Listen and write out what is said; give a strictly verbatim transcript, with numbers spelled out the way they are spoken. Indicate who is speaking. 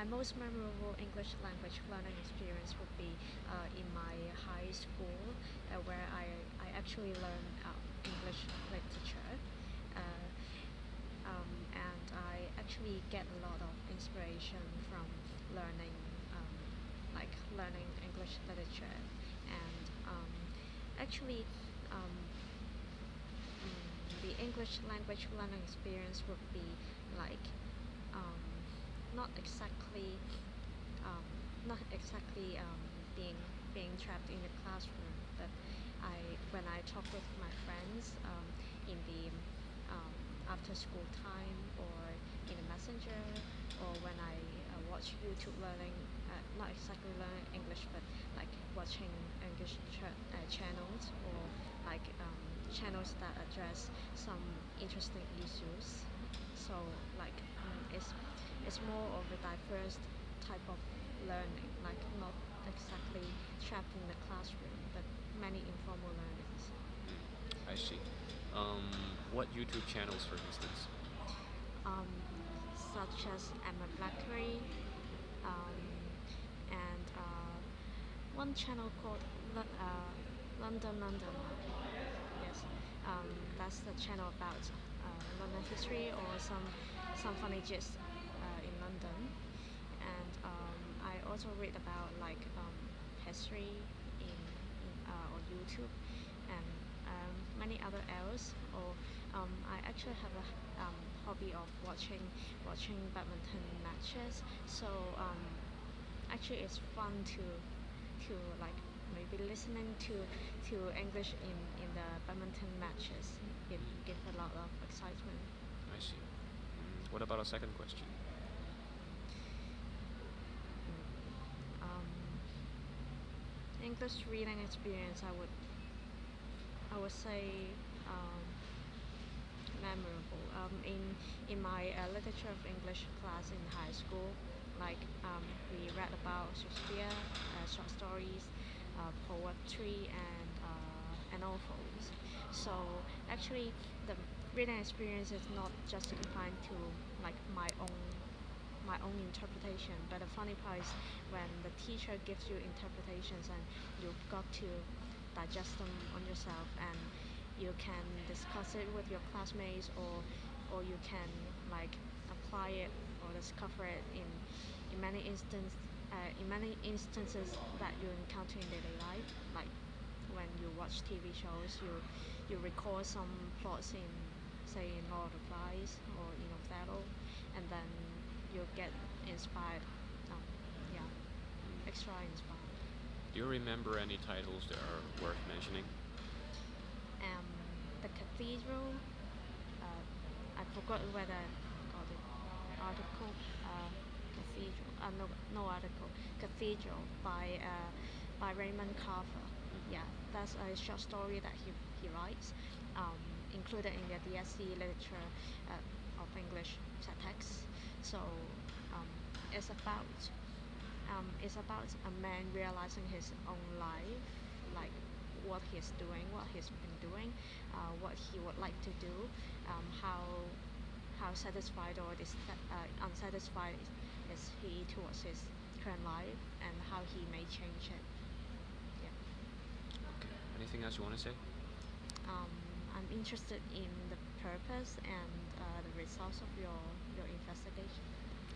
Speaker 1: my most memorable English language learning experience would be uh, in my high school, uh, where I, I actually learned uh, English literature. Uh, um, and I actually get a lot of inspiration from learning, um, like learning English literature, and um, actually, um, mm, the English language learning experience would be like um, not exactly um, not exactly um, being being trapped in the classroom, but I when I talk with my friends um, in the um, after school time, or in a messenger, or when I uh, watch YouTube learning, uh, not exactly learning English, but like watching English ch- uh, channels, or like um, channels that address some interesting issues. So like mm, it's it's more of a diverse type of learning, like not exactly trapped in the classroom, but many informal learnings.
Speaker 2: Mm, I see. Um, what YouTube channels, for instance?
Speaker 1: Um, Such as Emma Blackery, um, and uh, one channel called Lo- uh, London London. Yes, um, that's the channel about uh, London history, or some some funny gist uh, in London. And um, I also read about like um, history in, in uh, on YouTube, and um, many other else. Or um, I actually have a um, hobby of watching watching badminton matches. So um, actually, it's fun to to like maybe listening to to English in in the badminton matches. It gives a lot of excitement.
Speaker 2: I see. Mm, what about a second question?
Speaker 1: Um, English reading experience, I would I would say um, memorable. Um, in in my uh, literature of English class in high school, like um, we read about Shakespeare, uh, short stories, uh, poetry, and uh, and novels. So actually, the reading experience is not just confined to like my own my own interpretation. But the funny part is when the teacher gives you interpretations, and you've got to digest them on yourself, and you can discuss it with your classmates, or or you can like apply it or discover it in in many instances uh, in many instances that you encounter in daily life, like when you watch T V shows, you you recall some plots in, say, in Lord of the Flies or in Othello, and then you get inspired. Um, yeah,
Speaker 2: Mm.
Speaker 1: extra inspired.
Speaker 2: Do you remember any titles that are worth mentioning?
Speaker 1: Um, the Cathedral. Uh, I forgot whether I got the article. Uh, Cathedral. Uh, no, no article. Cathedral by uh, by Raymond Carver. Yeah,
Speaker 2: Mm-hmm.
Speaker 1: that's a short story that he he writes, um, included in the D S C literature uh, of English text. So um, it's about um, it's about a man realizing his own life, like what he's doing, what he's been doing, uh, what he would like to do, um, how how satisfied or dis- uh, unsatisfied is he towards his current life, and how he may change it. Yeah.
Speaker 2: Okay. Anything else you want to say?
Speaker 1: Um, I'm interested in the purpose and uh, the results of your your investigation.